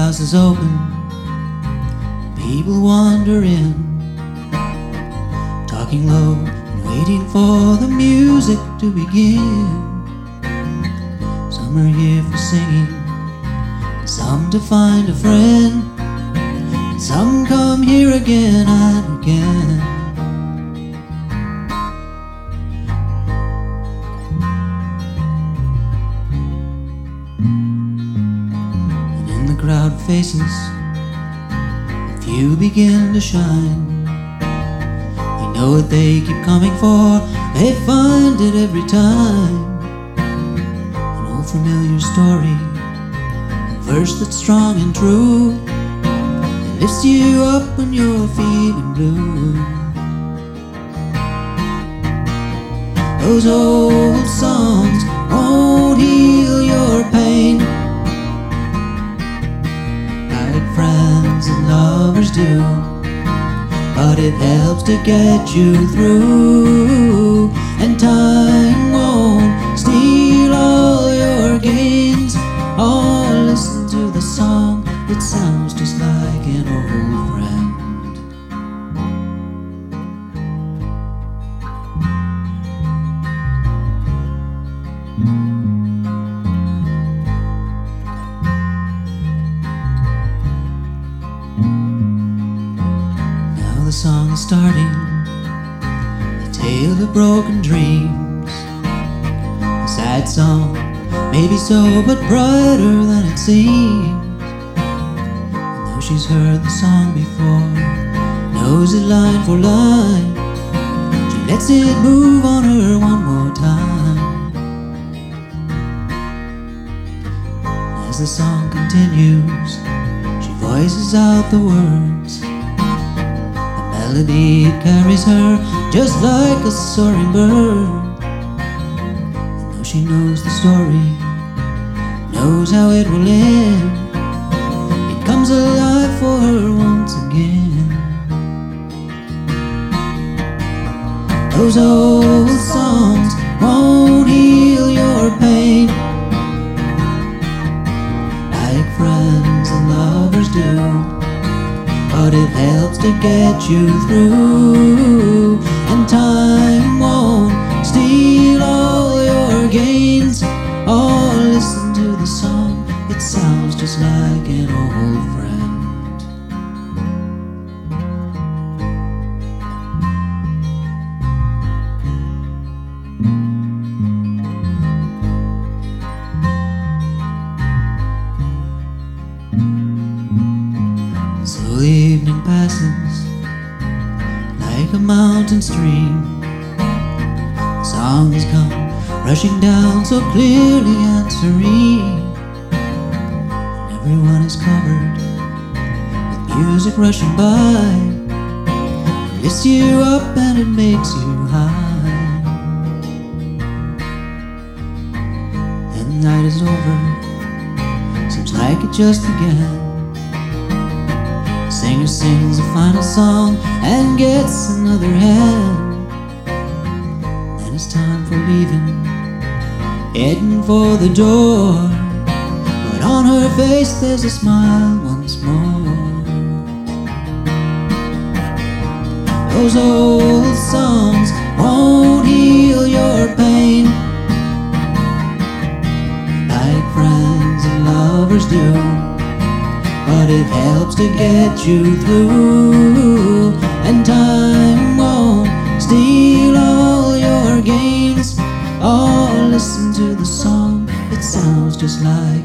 house is open, people wander in, talking low and waiting for the music to begin. Some are here for singing, some to find a friend, and some come here again and again. And in the crowd of faces, a few begin to shine. They know what they keep coming for, they find it every time. An old familiar story, a verse that's strong and true, that lifts you up when you're feeling blue. Those old songs won't heal your pain like friends and lovers do, but it helps to get you through. And time won't steal all your gains. Oh, listen to the song, it sounds just like an old friend. Now the song is starting, a tale of broken dreams. A sad song, maybe so, but brighter than it seems. And though she's heard the song before, knows it line for line, she lets it move on her one more time. As the song continues, she voices out the words. The melody carries her just like a soaring bird. And though she knows the story, knows how it will end, it comes alive for her once again. Those old songs won't heal your pain like friends and lovers do, but it helps to get you through. And time won't steal all your gains. Oh, listen to the song, it sounds just like an old friend. So the evening passes like a mountain stream. The song has come rushing down so clearly and serene, and everyone is covered with music rushing by. It lifts you up and it makes you high. Then the night is over, seems like it just began. The singer sings a final song and gets another hand. Then it's time for leaving, heading for the door, but on her face there's a smile once more. Those old songs won't heal your pain like friends and lovers do, but it helps to get you through. And time won't steal all your gains. Oh, listen to the song, it sounds just like